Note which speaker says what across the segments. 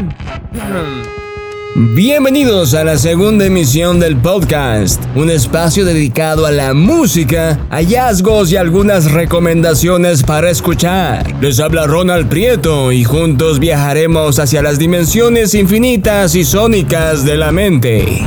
Speaker 1: Bienvenidos a la segunda emisión del podcast, un espacio dedicado a la música, hallazgos y algunas recomendaciones para escuchar. Les habla Ronald Prieto y juntos viajaremos hacia las dimensiones infinitas y sónicas de la mente.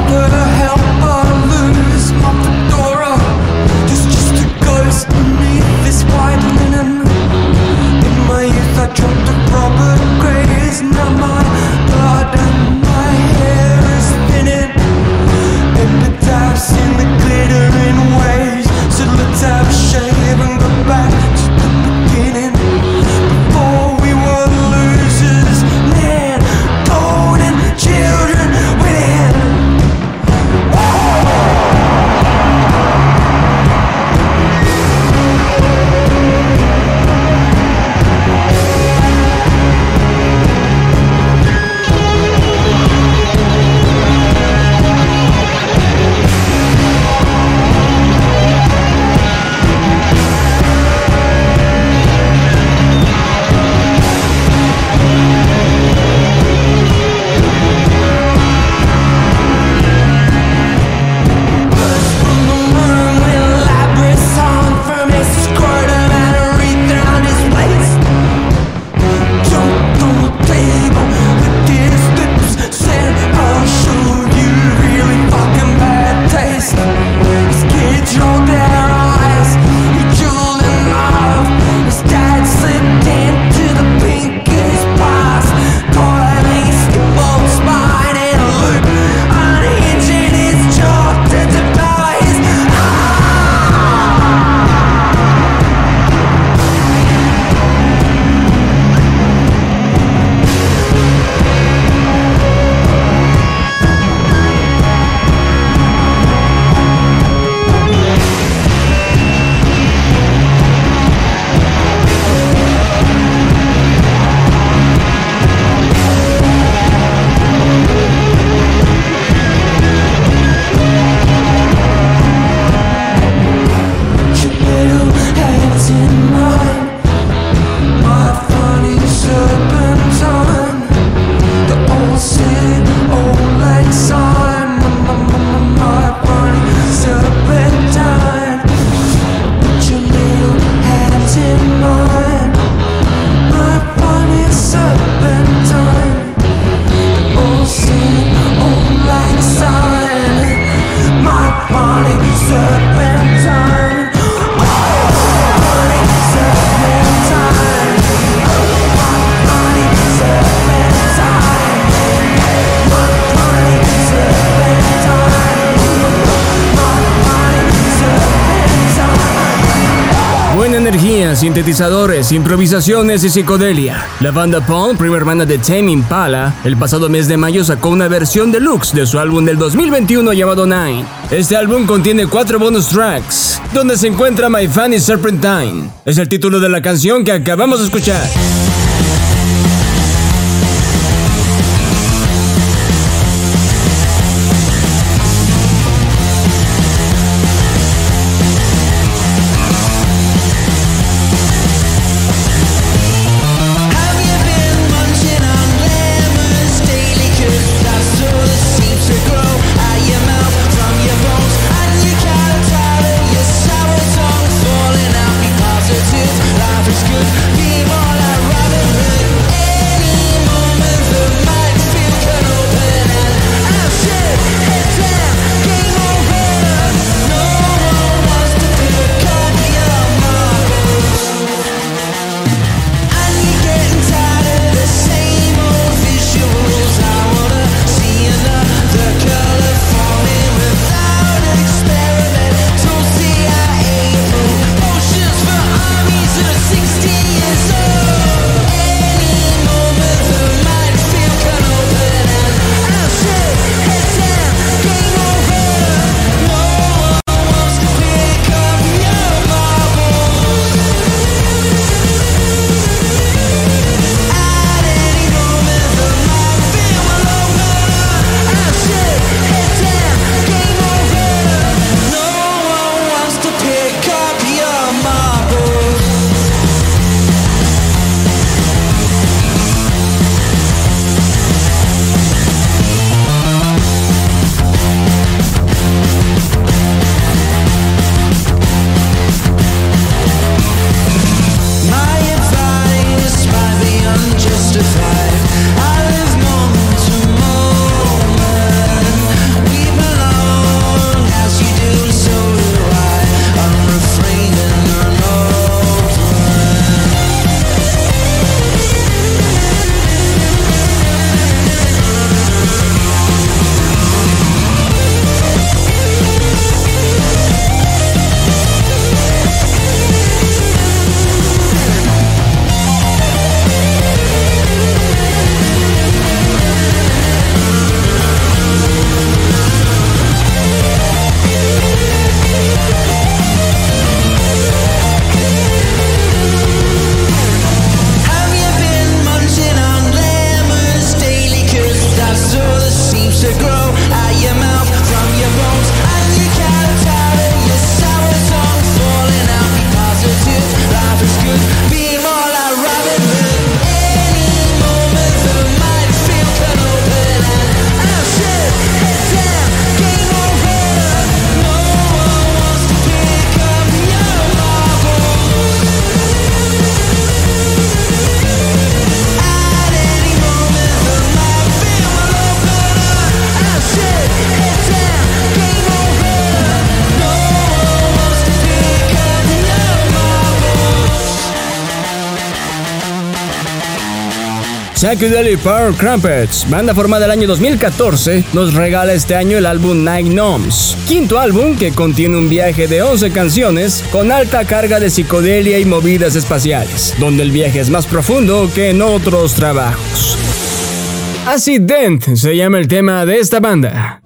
Speaker 1: Energía, sintetizadores, improvisaciones y psicodelia. La banda Paul, prima hermana de Tame Impala, el pasado mes de mayo sacó una versión deluxe de su álbum del 2021 llamado Nine. Este álbum contiene 4 bonus tracks, donde se encuentra My Funny Serpentine. Es el título de la canción que acabamos de escuchar.
Speaker 2: Life is good, be more like
Speaker 1: Psychedelic Power Crumpets, banda formada el año 2014, nos regala este año el álbum Night Gnomes, quinto álbum que contiene un viaje de 11 canciones con alta carga de psicodelia y movidas espaciales, donde el viaje es más profundo que en otros trabajos. Acid Dent se llama el tema de esta banda.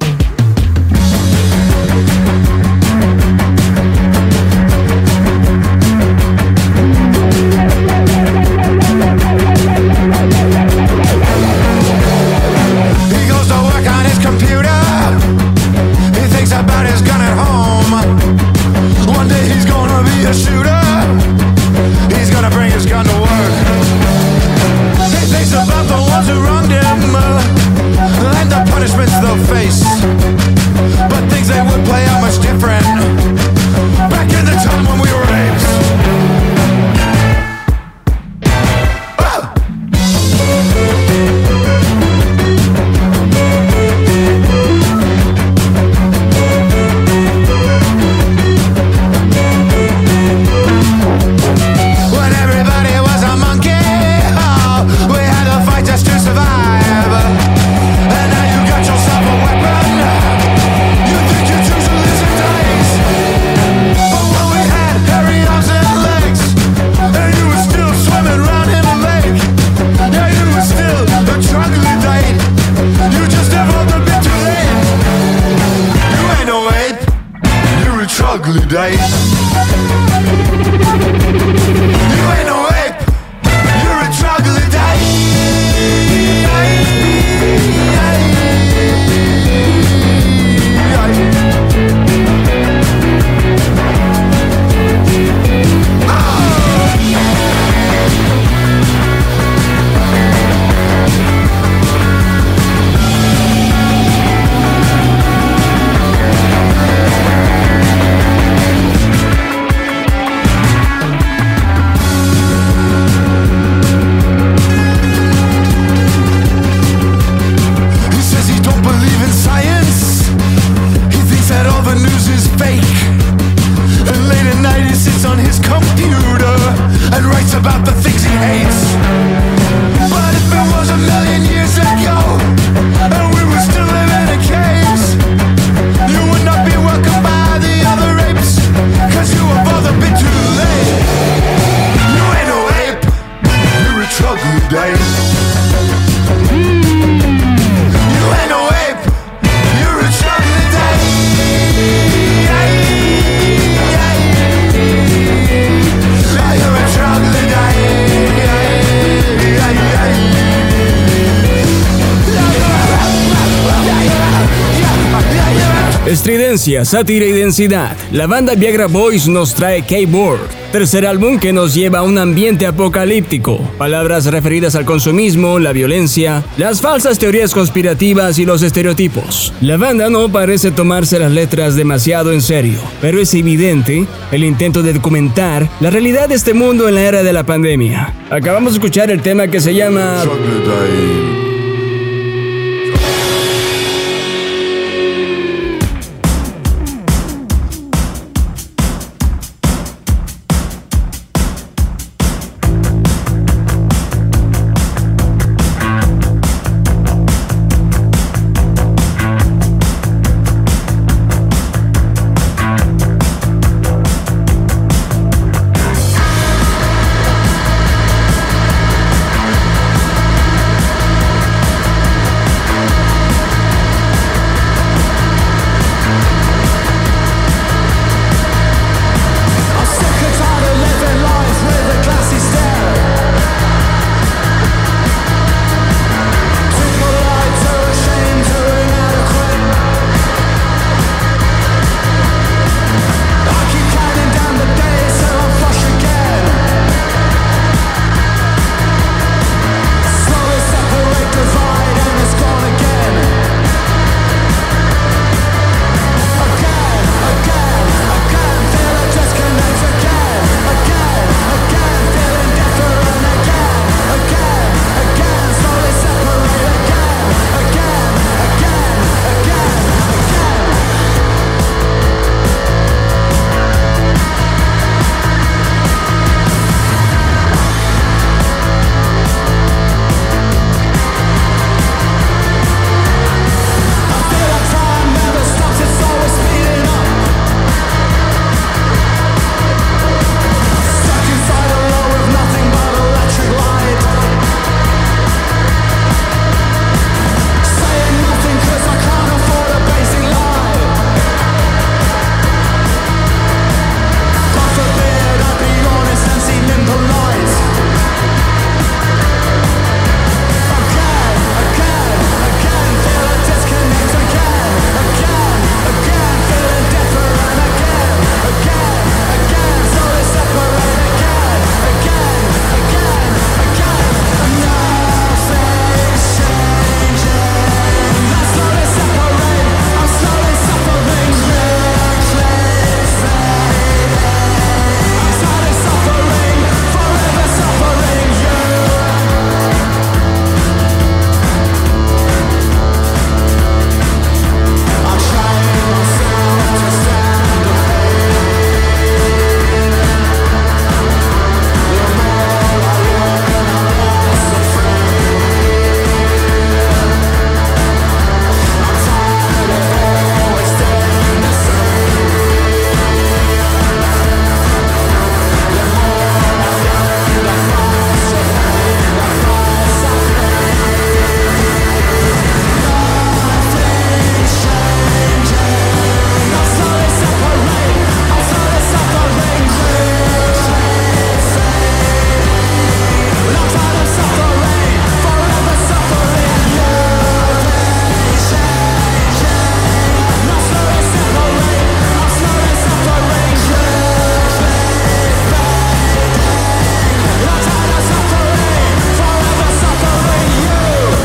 Speaker 1: Estridencia, sátira y densidad. La banda Viagra Boys nos trae K-Word, tercer álbum que nos lleva a un ambiente apocalíptico. Palabras referidas al consumismo, la violencia, las falsas teorías conspirativas y los estereotipos. La banda no parece tomarse las letras demasiado en serio, pero es evidente el intento de documentar la realidad de este mundo en la era de la pandemia. Acabamos de escuchar el tema que se llama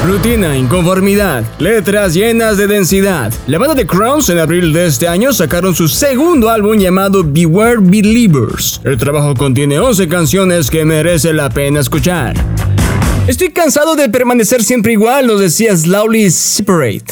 Speaker 1: Rutina, inconformidad, letras llenas de densidad. La banda The Crowns en abril de este año sacaron su segundo álbum llamado Beware Believers. El trabajo contiene 11 canciones que merece la pena escuchar. Estoy cansado de permanecer siempre igual, nos decía Slowly Separate.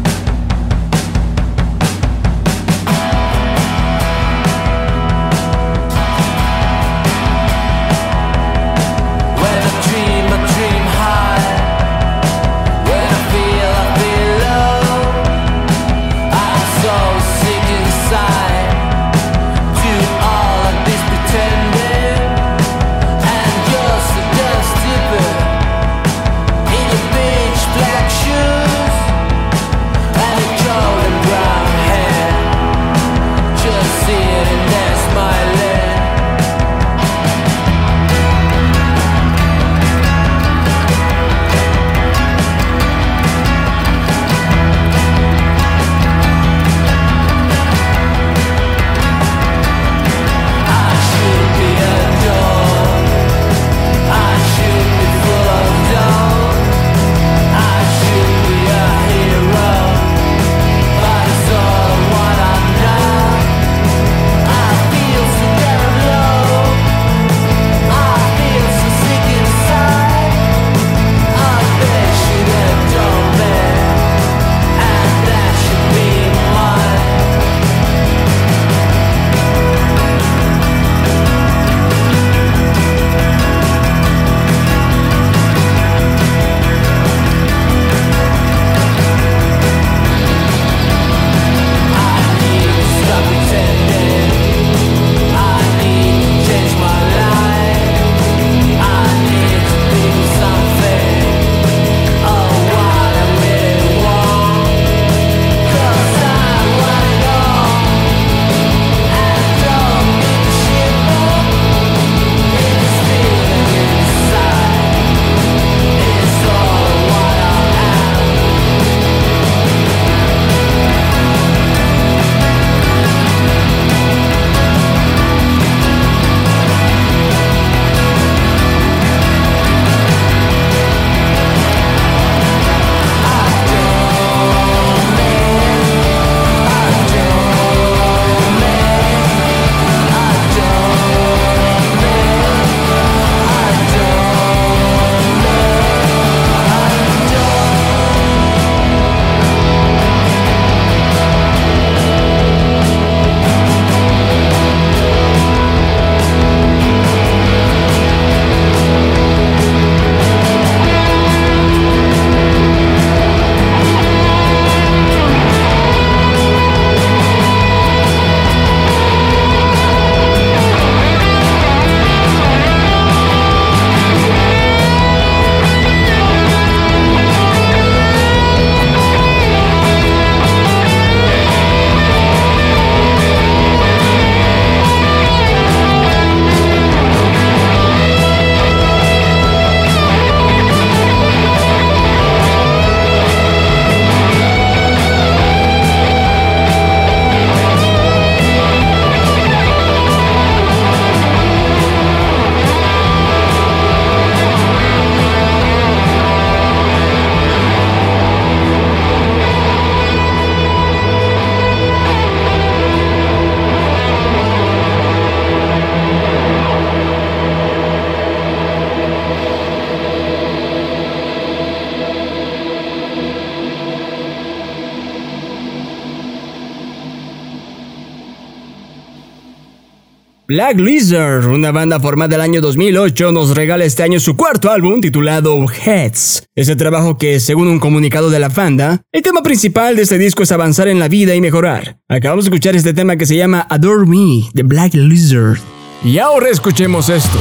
Speaker 1: Black Lizard, una banda formada el año 2008, nos regala este año su cuarto álbum titulado Heads. Ese trabajo que, según un comunicado de la banda, el tema principal de este disco es avanzar en la vida y mejorar. Acabamos de escuchar este tema que se llama Adore Me, de Black Lizard. Y ahora escuchemos esto.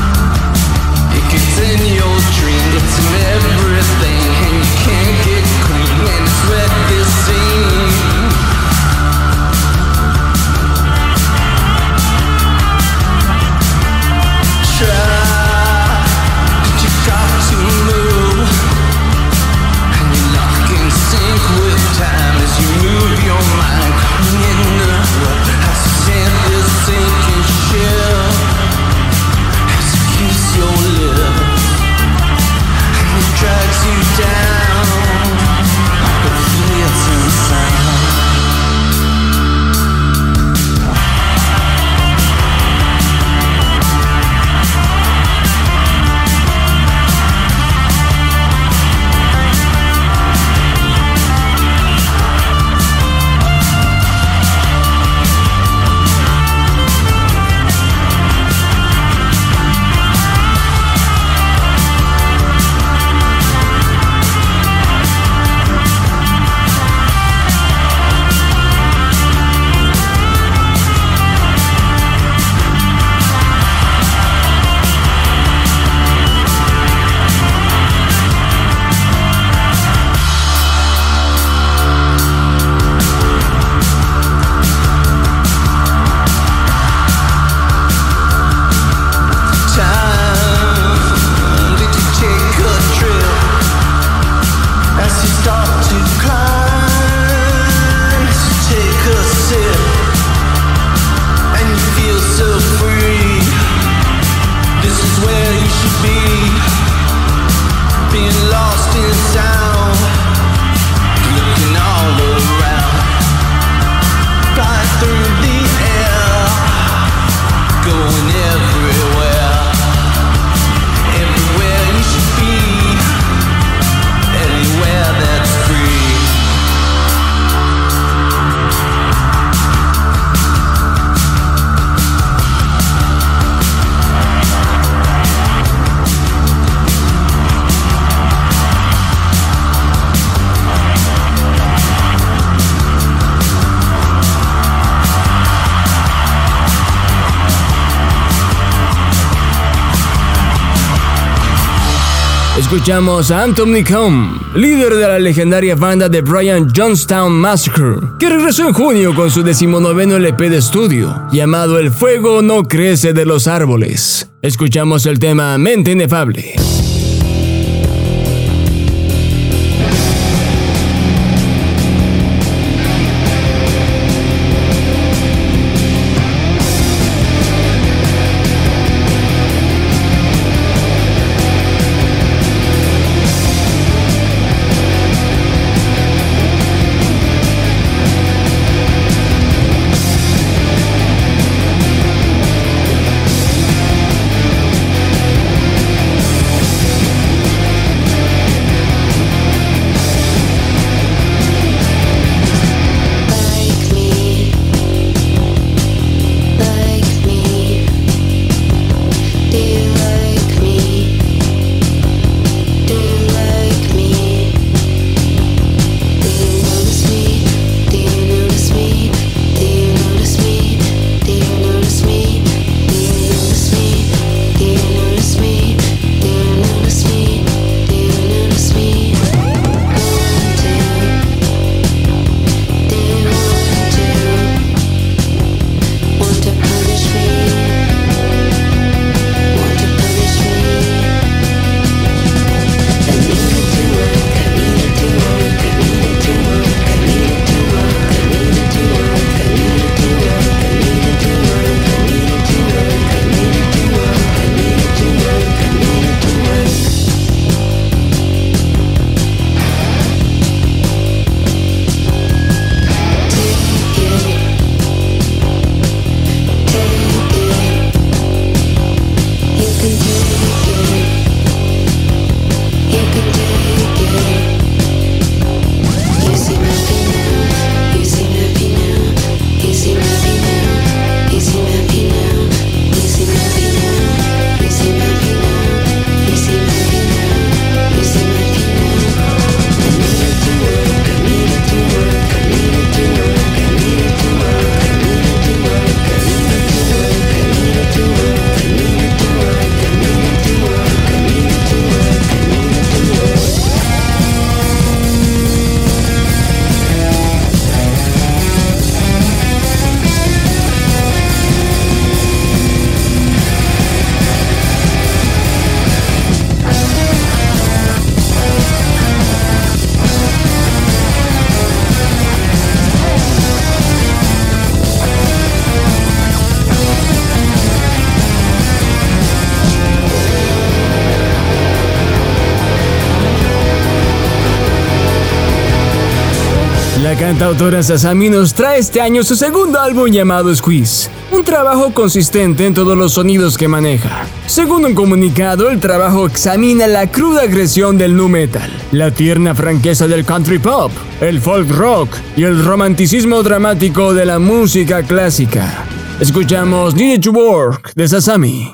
Speaker 2: It's in your dream, it's in everything, and you can't get
Speaker 1: Escuchamos a Anthony Combe, líder de la legendaria banda de Brian Jonestown Massacre, que regresó en junio con su 19º LP de estudio, llamado El fuego no crece de los árboles. Escuchamos el tema Mente Inefable. La cantautora Sasami nos trae este año su segundo álbum llamado Squeeze, un trabajo consistente en todos los sonidos que maneja. Según un comunicado, el trabajo examina la cruda agresión del nu metal, la tierna franqueza del country pop, el folk rock y el romanticismo dramático de la música clásica. Escuchamos Needed to Work de Sasami.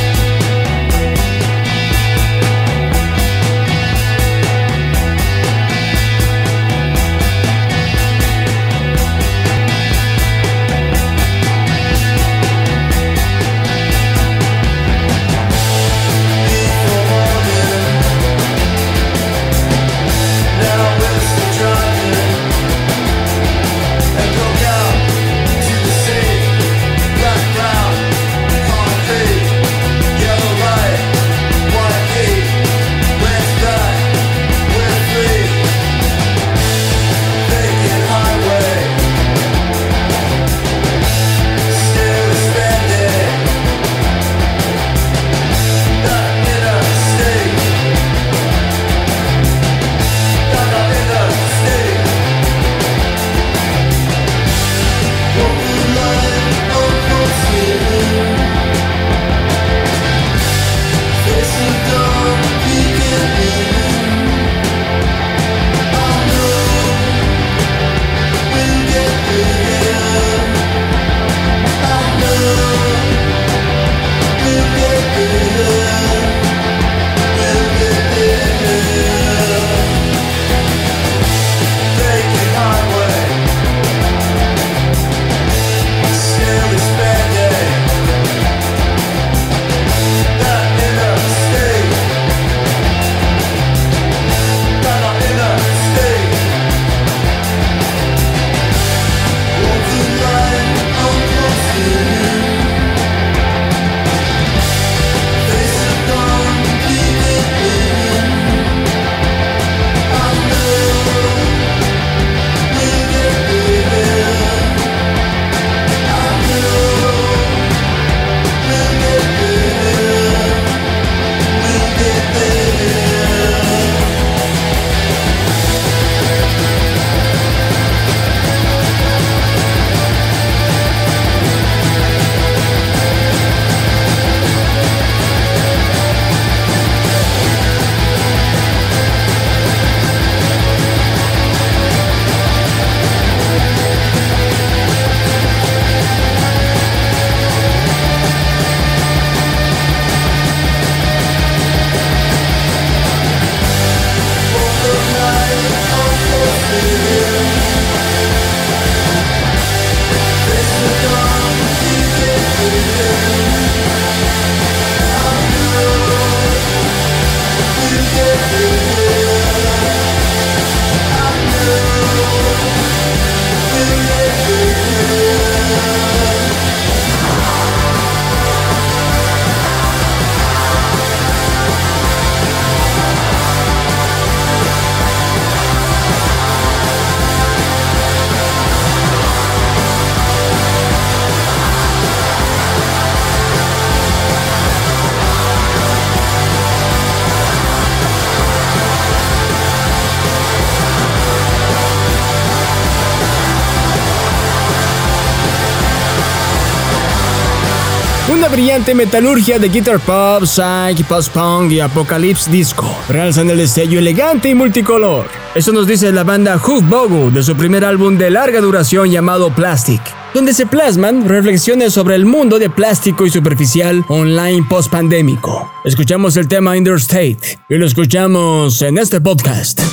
Speaker 1: Una brillante metalurgia de guitar pop, psych, post-punk y apocalypse disco realzan el destello elegante y multicolor. Eso nos dice la banda Hoof Bogu de su primer álbum de larga duración llamado Plastic, donde se plasman reflexiones sobre el mundo de plástico y superficial online post-pandémico. Escuchamos el tema Interstate y lo escuchamos en este podcast.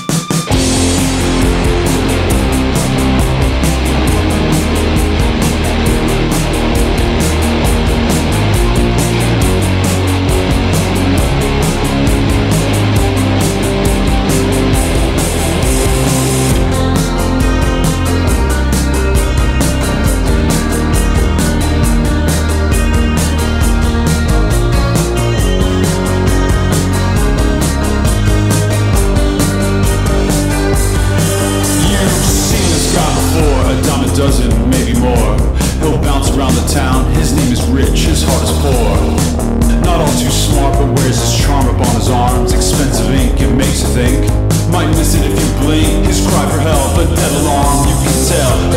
Speaker 2: Might miss it if you blink, his cry for help, a dead alarm.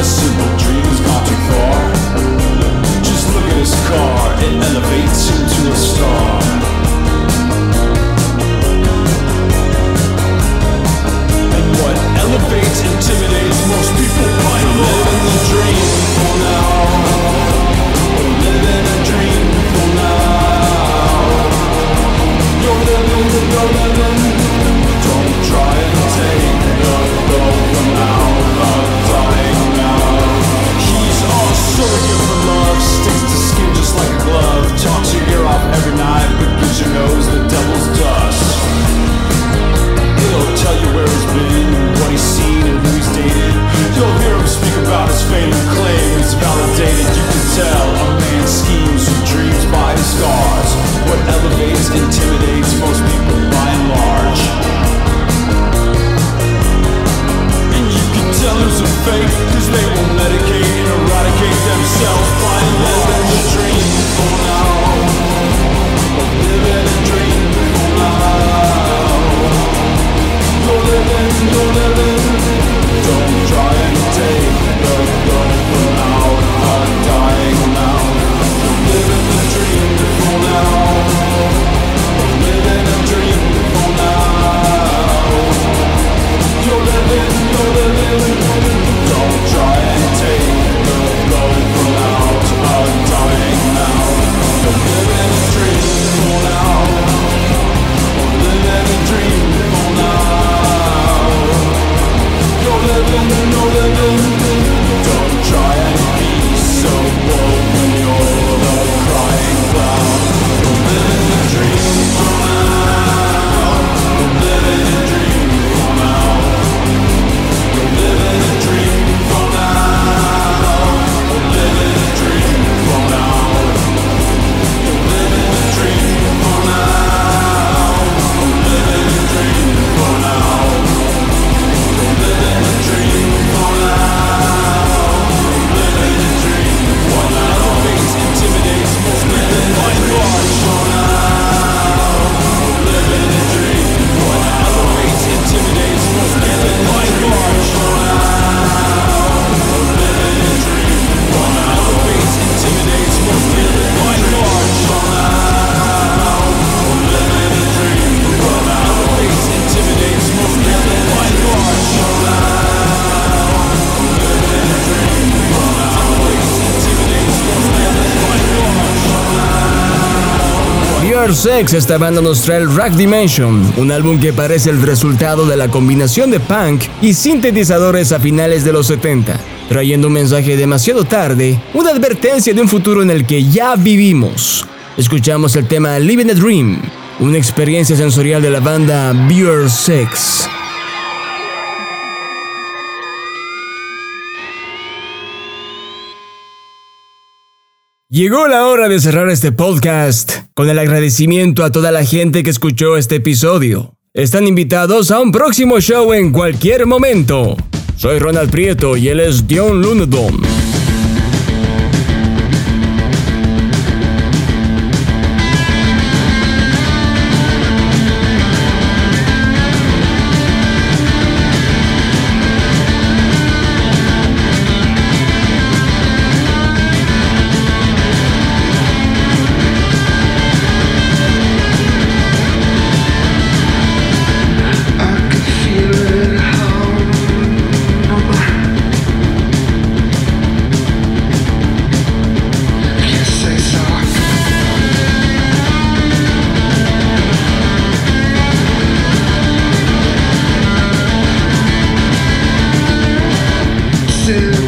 Speaker 2: a simple dream has gone too far. Just look at his car, it elevates him to a star. And what elevates, intimidates most people by living the dream for now. Living a dream for now. You're living. Don't try and take the goal for now. Not dying now. He's all surrogate for love. Sticks to skin just like a glove. Talks your ear off every night, but gives your nose the devil's dust. He'll tell you where he's been, what he's seen, and who he's dated. You'll hear him speak about his fame and claim it's validated. You can tell a man schemes who dreams by the stars. What elevates, intimidates most people by and large. And you can tell who's a fake, cause they will medicate and eradicate themselves by and living the dream for now. Living a dream for now. You're living. Don't try and take the goal for now. Not dying now. Living the dream for now. Living a dream for now. You're living. Don't try and take the goal for now. Not dying now. You're living a dream for now. Living a dream for now. You're living. Don't try and be so bold when you're the crying clown. You're living a dream for now. You're living a dream for now. You're living a dream for now. You're living a dream for now. You're living a dream for now. You're living a dream for now. You're living a dream for now. You're living a dream for now. Elevates, intimidates, most living by large for now. You're living a dream for now. Elevates, intimidates, most living by large for now. You're living a dream for now. Elevates, intimidates, most living by large for now. You're living a dream for now. Elevates, intimidates, most living by large for now.
Speaker 1: Pure Sex, esta banda nos trae el Rack Dimension, un álbum que parece el resultado de la combinación de punk y sintetizadores a finales de los 70, trayendo un mensaje demasiado tarde, una advertencia de un futuro en el que ya vivimos. Escuchamos el tema Living a Dream, una experiencia sensorial de la banda Pure Sex. Llegó la hora de cerrar este podcast con el agradecimiento a toda la gente que escuchó este episodio. Están invitados a un próximo show en cualquier momento. Soy Ronald Prieto y él es Dion Lunedom.
Speaker 3: Still